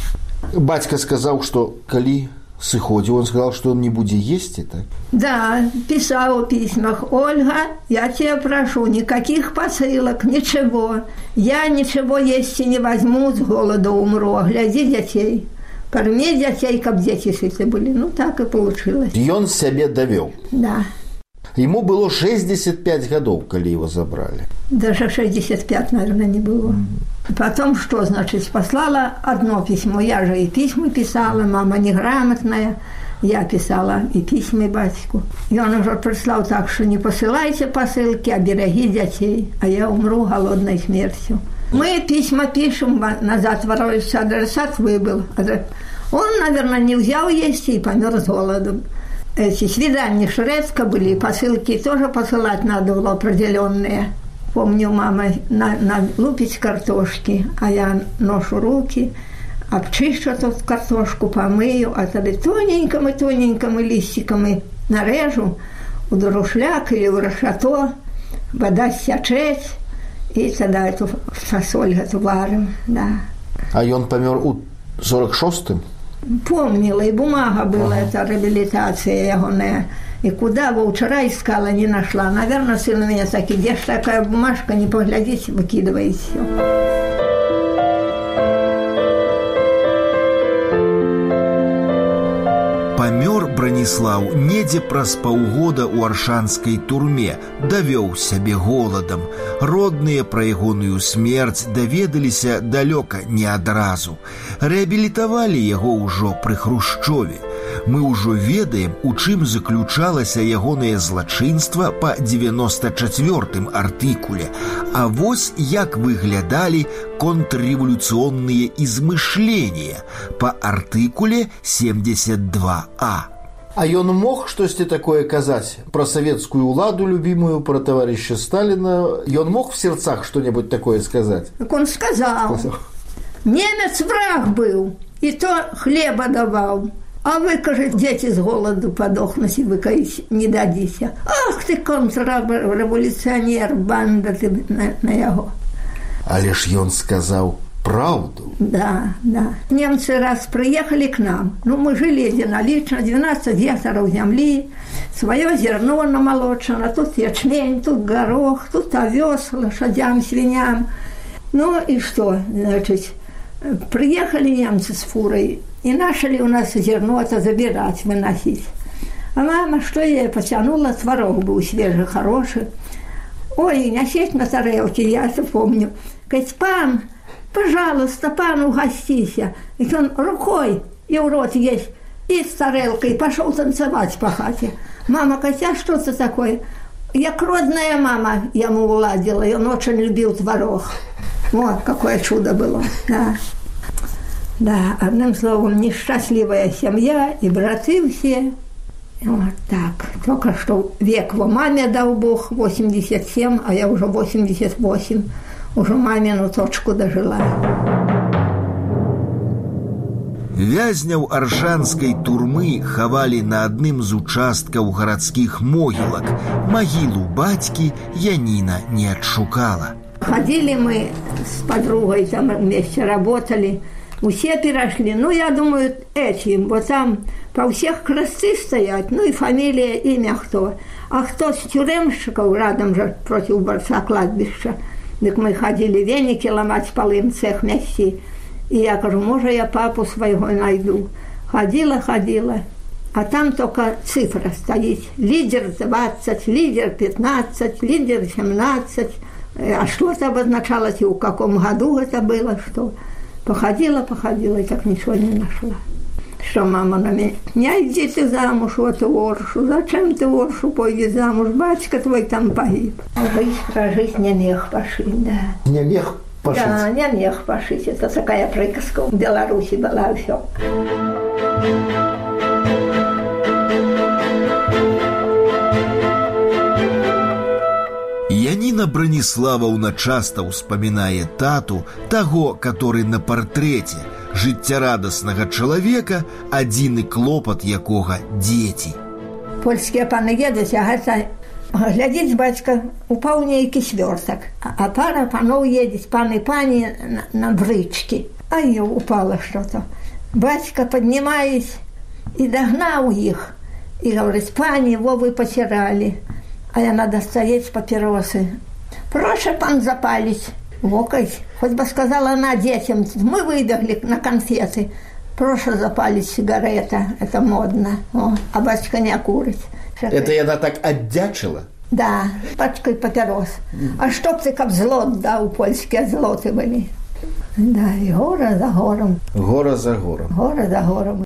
Батька сказал, что коли сыходил, он сказал, что он не будет есть это? Да, писал в письмах: «Ольга, я тебя прошу, никаких посылок, ничего. Я ничего есть не возьму, с голода умру, гляди детей. Корми детей, как дети сыты были». Ну, так и получилось. И он себе довел? Да. Ему было шестьдесят пять годов, когда его забрали. Даже шестьдесят пять, наверное, не было. Mm-hmm. Потом что, значит, послала одно письмо. Я же и письма писала, мама неграмотная. Я писала и письма батьку. И он уже прислал так, что не посылайте посылки, а береги детей, а я умру голодной смертью. Мы письма пишем, назад ворвался, адресат выбыл. Он, наверное, не взял есть и помер с голодом. Эти свидания редко были, посылки тоже посылать надо было определенные. Помню, мама на, на лупить картошки, а я ношу руки, обчищу тут картошку, помыю, а тогда тоненькими-тоненькими листиками нарежу у друшляк или в решето, вода сячет, и тогда эту фасоль эту варим, да. А он помер у сорок шостым? Помнила, и бумага была, ага. Это реабилитация его. И куда бы вчера искала, не нашла. Наверное, сын у меня так: где ж такая бумажка, не поглядите, выкидывает все. Памёр Браніслаў недзе праз паўгода ў аршанскай турме, давёў сябе голадам. Родныя пра ягоную смерць даведаліся далёка не адразу. Рэабілітавалі яго ўжо пры Хрушчове. Мы ўжо ведаем, у чым заключалася ягонае злачынства па девяносто четвёртым артыкуле. А вось як выглядалі контрреволюционные измышления по артыкуле семьдесят два а. А ён мог штосьці такое казаць про советскую уладу любимую, про товарища Сталина? Ён мог в сердцах что-нибудь такое сказать? Так он сказал: сказал. Немец враг был, и то хлеба давал. А вы, кажется, дети с голоду подохнуть, и вы, кажется, не дадите. Ах ты, контрреволюционер, банда ты на, на его. Але ж ён сказал правду. Да, да. Немцы раз приехали к нам. Ну, мы жили единолично, двенадцать гектаров земли, свое зерно намолочено, тут ячмень, тут горох, тут овес лошадям, свиньям. Ну и что, значит, приехали немцы с фурой и начали у нас зерно-то забирать, выносить. А мама, что я потянула, творог был свежий, хороший. Ой, носить на тарелке, я это помню. Говорит: пан, пожалуйста, пан, угостися. И он рукой и в рот есть, и с тарелкой пошел танцевать по хате. Мама говорит: а что это такое? Я родная мама ему уладила, и он очень любил творог. Вот какое чудо было, да. Да, одним словом, несчастливая семья, и браты все. Вот так. Только что век во маме дал Бог, восемьдесят семь, а я уже восемьдесят восемь. Уже мамину точку дожила. Вязняў аршанскай турмы хавалі на адным з участкаў гарадскіх могілак. Магілу бацькі Яніна не адшукала. Ходили мы с подругой, там вместе работали. Усе перешли. Ну, я думаю, эти, вот там по всех кресты стоять, ну и фамилия, имя кто. А кто с тюремщиков рядом же против борца кладбища. Так мы ходили веники ломать, полы в цех мести. И я говорю, может, я папу своего найду. Ходила, ходила. А там только цифра стоит. Лидер двадцать, лидер пятнадцать, лидер семнадцать. А что это обозначало, и в каком году это было, что? Походила, походила, и так ничего не нашла. Что мама на меня, не иди ты замуж в эту Оршу, зачем ты в Оршу пойди замуж, батька твой там погиб. Жизнь прожить, не мех пошить, да. Не мех пошить? Да, не мех пошить, это такая приказка в Беларуси была, все. Яніна Браніславаўна часта ўспамінае тату, таго, который на партрэце, жыццярадаснага чалавека, адзіны клопат якога дзеці. Польскія паны едуць, а гэта глядзіць бацька, упаў нейкі свёртак, а пара паноў едзець, паны пані на, на брычкі. А і упала что-то. Бацька паднімаюць і дагнаў іх, і говорить, пані, во вы потеряли. А яна достает папиросы. Прошу, пан, запалить. Вокай. Хоть бы сказала она детям, мы выбегли на конфеты. Прошу запалить сигарета, это модно. О, а батька не курит. Это яна так отдячила? Да, пачкой папирос. А чтоб ты как злот, да, у польские злоты были. Да, и гора за гором. Гора за гором. Гора за гором.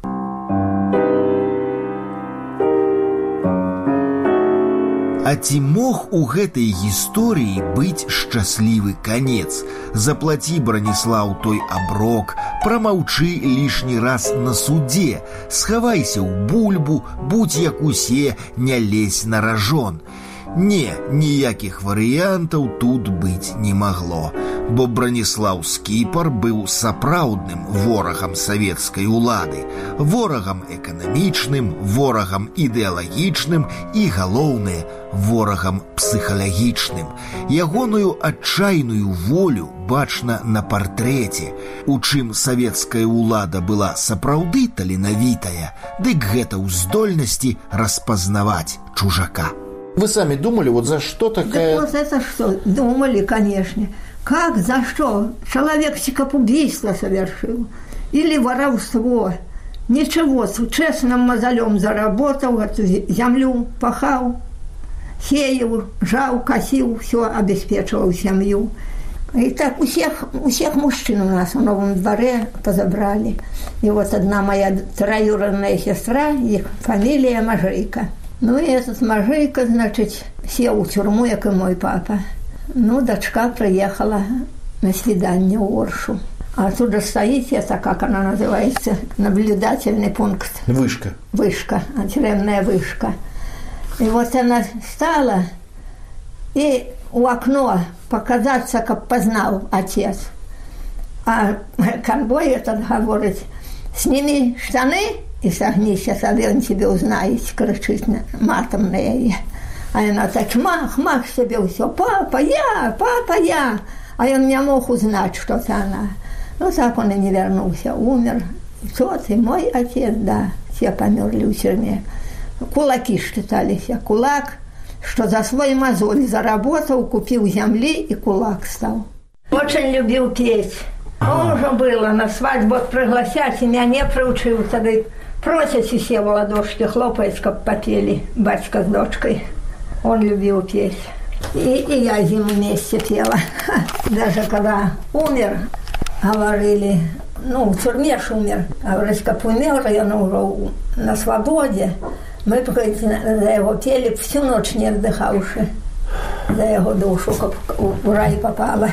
А ці мог у гэтай гісторыі быць шчаслівы канец? Заплаці, Браніслаў, той аброк, прамаўчы лішні раз на судзе, схавайся ў бульбу, будь як усе, не лезь на ражон. Не, ніякіх варыянтаў тут быць не магло, бо Браніслаў Скіпар быў сапраўдным ворагам савецкай улады, ворагам эканамічным, ворагам ідэалагічным і, галоўнае, ворагам псіхалагічным. Ягоную адчайную волю бачна на партрэце, у чым савецкая улада была сапраўды таленавітая, дык гэта ў здольнасці распазнаваць чужака. Вы сами думали, вот за что такая... Да вот это что? Думали, конечно. Как, за что? Человек чекопубийство совершил. Или воровство. Ничего, с честным мозолем заработал, эту землю пахал, сеял, жал, косил, все обеспечивал семью. И так у всех, у всех мужчин у нас в Новом дворе позабрали. И вот одна моя троюродная сестра, их фамилия Мажейка. Ну, и этот Мажейка, значит, сел в тюрьму, как и мой папа. Ну, дочка приехала на свидание в Оршу. А оттуда стоит, это, как она называется, наблюдательный пункт. Вышка. Вышка, тюремная вышка. И вот она стала, и у окна показаться, как познал отец. А конвой этот говорит, сними штаны, и согнись, если он тебя узнает, кричит матом на ее. А она так, мах, мах себе все, папа, я, папа, я. А он не мог узнать, что это она. Ну, так он и не вернулся, умер. Тот и мой отец, да, все померли в тюрьме. Кулаки считались, кулак, что за свой мозоль заработал, купил земли и кулак стал. Очень любил петь. Он уже было на свадьбу пригласять, и меня не приучил тогда. Просят все в ладошки, хлопают, как попели батька с дочкой. Он любил петь. И, и я с ним вместе пела. Даже когда умер, говорили, ну, в тюрьме ж умер, говорили, как умер, я уже на свободе. Мы, говорит, за его пели всю ночь не отдыхавши. За его душу, как в рай попала.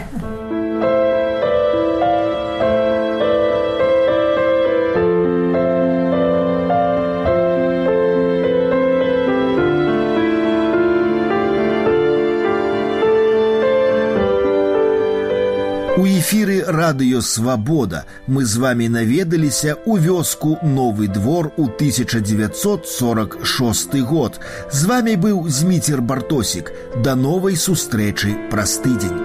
У эфіры радыё «Свабода» мы з вамі наведаліся ў вёску Новы двор у тысяча дзевяцьсот сорок шосты год. З вамі быў Зміцер Бартосік. Да новай сустрэчы праз тыдзень.